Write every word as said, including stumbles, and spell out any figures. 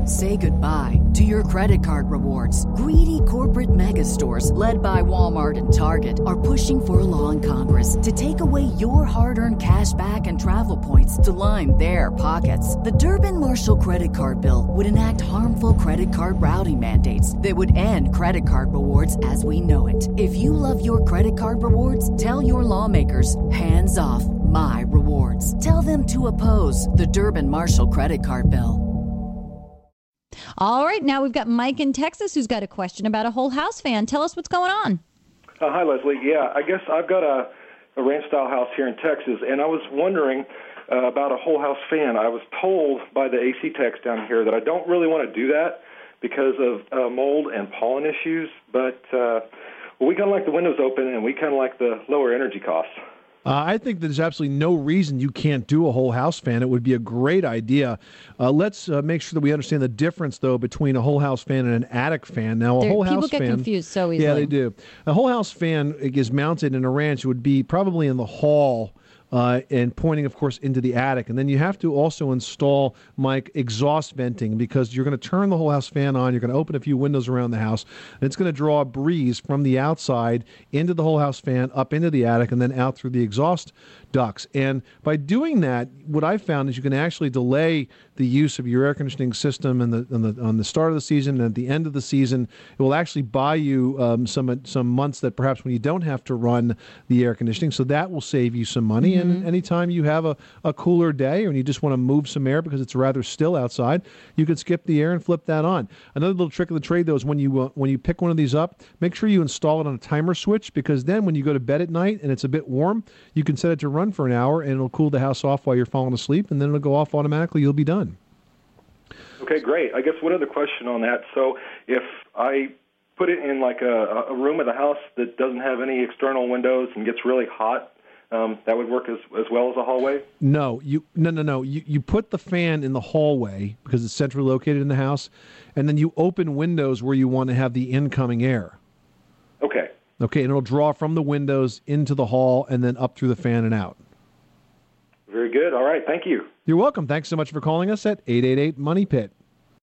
Say goodbye to your credit card rewards. Greedy corporate mega stores, led by Walmart and Target, are pushing for a law in Congress to take away your hard-earned cash back and travel points to line their pockets. The Durbin-Marshall credit card bill would enact harmful credit card routing mandates that would end credit card rewards as we know it. If you love your credit card rewards, tell your lawmakers, hands off my rewards. Tell them to oppose the Durbin-Marshall credit card bill. All right, now we've got Mike in Texas who's got a question about a Whole House fan. Tell us what's going on. Uh, hi, Leslie. Yeah, I guess I've got a, a ranch-style house here in Texas, and I was wondering uh, about a Whole House fan. I was told by the A C techs down here that I don't really want to do that because of uh, mold and pollen issues, but uh, well, we kind of like the windows open, and we kind of like the lower energy costs. Uh, I think there's absolutely no reason you can't do a whole house fan. It would be a great idea. Uh, let's uh, make sure that we understand the difference, though, between a whole house fan and an attic fan. Now, a there, whole people house get fan, confused so easily. Yeah, they do. A whole house fan is mounted in a ranch. It would be probably in the hall. Uh, and pointing, of course, into the attic. And then you have to also install, Mike, exhaust venting because you're going to turn the whole house fan on. You're going to open a few windows around the house, and it's going to draw a breeze from the outside into the whole house fan, up into the attic, and then out through the exhaust ducts. And by doing that, what I've found is you can actually delay the use of your air conditioning system in the, on the on the start of the season and at the end of the season. It will actually buy you um, some some months that perhaps when you don't have to run the air conditioning. So that will save you some money. Mm-hmm. And anytime you have a, a cooler day and you just want to move some air because it's rather still outside, you can skip the air and flip that on. Another little trick of the trade, though, is when you uh, when you pick one of these up, make sure you install it on a timer switch because then when you go to bed at night and it's a bit warm, you can set it to run for an hour and it'll cool the house off while you're falling asleep, and then it'll go off automatically. You'll be done. Okay, great. I guess one other question on that. So if I put it in like a, a room of the house that doesn't have any external windows and gets really hot, um, that would work as as well as a hallway? No, you no no no. You you put the fan in the hallway because it's centrally located in the house, and then you open windows where you want to have the incoming air. Okay. Okay, and it'll draw from the windows into the hall and then up through the fan and out. Very good. All right. Thank you. You're welcome. Thanks so much for calling us at eight eight eight, MONEY PIT.